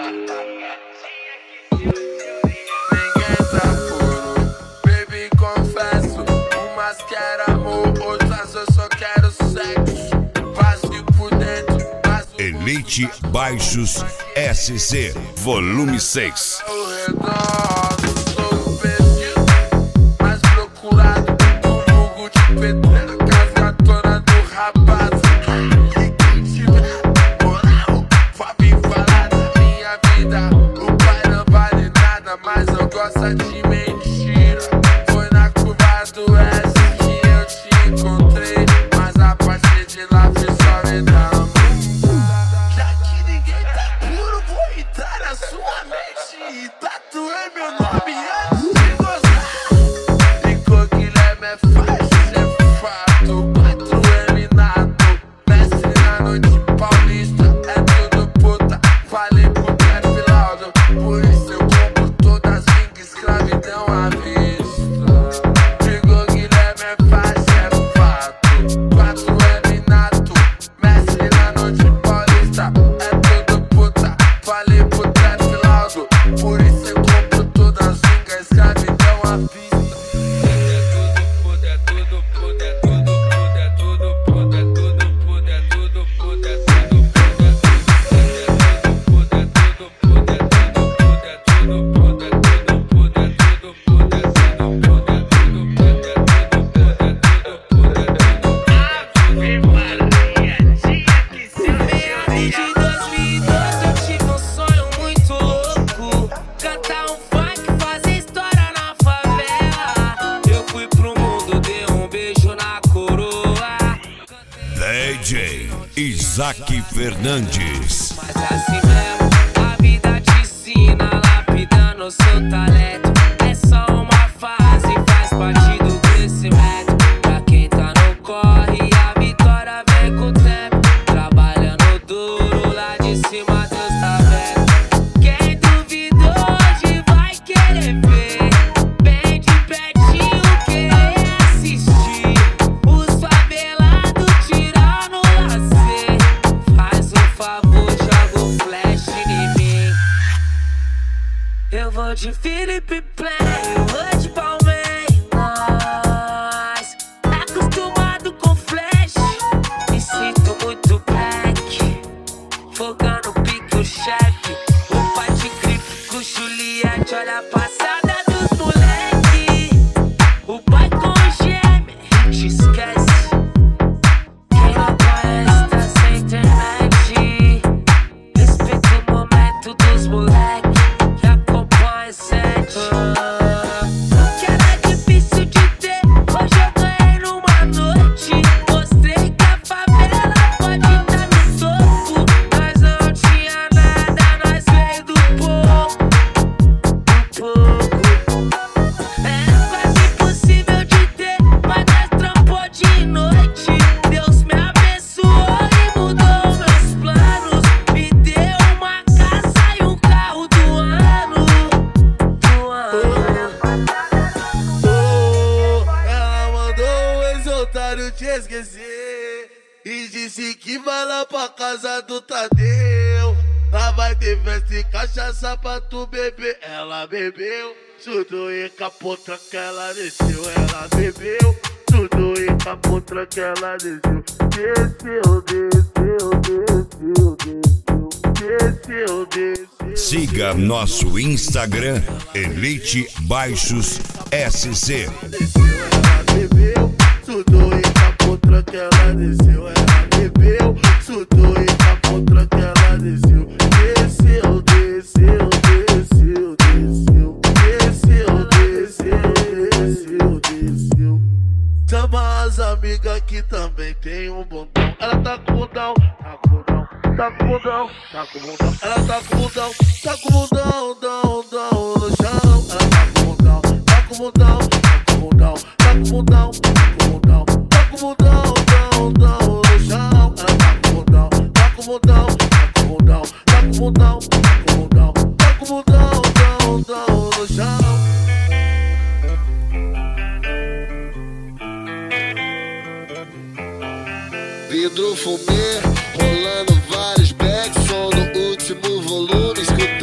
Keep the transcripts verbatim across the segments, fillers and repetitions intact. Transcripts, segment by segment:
tá puro, baby, confesso. Umas quero amor, outras eu só quero sexo. Passe por dentro, passo por Elite Baixos S C, volume seis. ao redor. Sou o perdido, mais procurado do vulgo de pedreiro, casa toda do rapaz. E quem tiver moral, pode vir falar da minha vida. O pai não vale nada, mas eu gosto de mentira. Foi na curva do S que eu te encontrei, mas a partir de lá fui só me dar uma. Já que ninguém tá puro, vou entrar na sua mente e tatuar meu nome antes de gozar. Nicole Guilherme é fácil, é fato. Quatro eliminado, mestre na noite paulista. É tudo puta, falei pro trap laudo. Por isso eu compro todas as links, escravidão à vista. Nicole Guilherme é fácil, é fato. Quatro eliminado, mestre na noite paulista. É tudo puta, falei pro trap laudo. Por isso eu compro todas as links, escravidão à vista. D J Isaac Fernandes. Mas assim mesmo, a vida te ensina, lapidando seu talento. É só uma fase, faz parte do crescimento. Pra quem tá no corre, a vitória vem com o tempo. Trabalhando duro, lá de cima Deus tá vendo. Quem duvidou hoje vai querer ver. Bem de pertinho querer assistir. Os favelados tirando lazer. Faz um favor, joga o flash em mim. Eu vou de Felipe Play, eu vou de Palmeiras. Tá acostumado com flash, me sinto muito black. Fogando pique o chefe, o pai de grife com Juliette. Olha a passada dos moleque. O pai com gêmeo, a gente esquece. Quem não conhece tá sem internet. Respeita o momento dos moleque que acompanha esse set. O que era difícil de ter, hoje eu ganhei numa noite. Mostrei que a favela pode tá no topo. Nós não tinha nada, nós veio do pouco, do pouco. Era quase impossível de ter, mas nós trampou de noite. Deus me abençoou e mudou meus planos. Me deu uma casa e um carro do ano, do ano. Oh, ela mandou o ex-otário te esquecer e disse que vai lá pra casa do Tadeu. Lá vai ter festa e cachaça pra tu beber. Ela bebeu, tudo e capotra que ela desceu. Ela bebeu, tudo e capotra que ela desceu. Desceu, desceu, desceu, desceu, desceu, desceu. Siga nosso Instagram, Elite Baixos S C. Desceu, ela bebeu, tudo e capotra que ela desceu. Ela bebeu, tudo e capotra que ela desceu. Desceu, desceu, desceu, desceu. Desceu, desceu, desceu, desceu. Chama as amigas que também tem um bundão. Ela tá com bundão, tá com bundão, tá com bundão, tá com bundão. Ela tá com bundão, tá com bundão, dão, dão no chão. Ela tá com bundão, tá com bundão, tá com bundão, tá com bundão, tá com bundão, tá com bundão, dão, dão no chão. Ela tá com bundão, tá com bundão, tá com bundão, tá com bundão, tá com bundão, tá com bundão, dão, dão no chão. Vidro fumê, rolando vários backs, som no último volume, escutando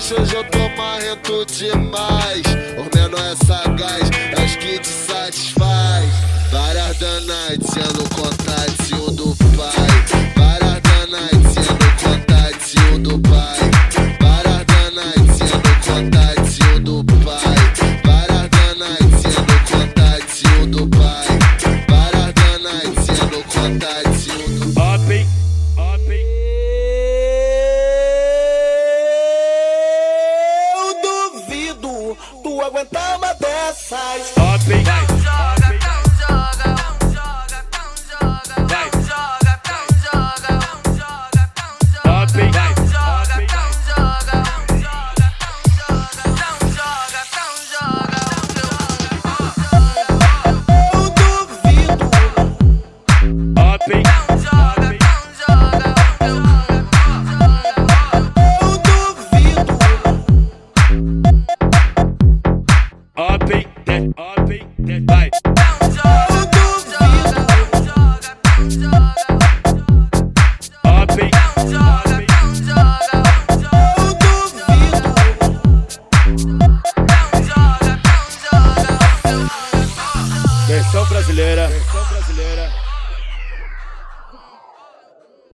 noite hoje eu tô marrento demais. Os menor é sagaz, é os que te satisfaz. Várias danaites sendo contatinho do pai. Várias danaites sendo contatinho do pai. Várias danaites sendo contatinho do pai. Várias danaites sendo contatinho do pai. Várias danaites sendo contatinho do pai. Eu duvido tu aguentar uma dessas. Vai.